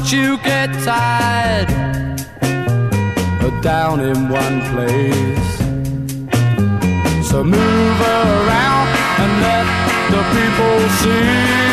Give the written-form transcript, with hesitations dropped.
don't you get tired down in one place. So move around and let the people see.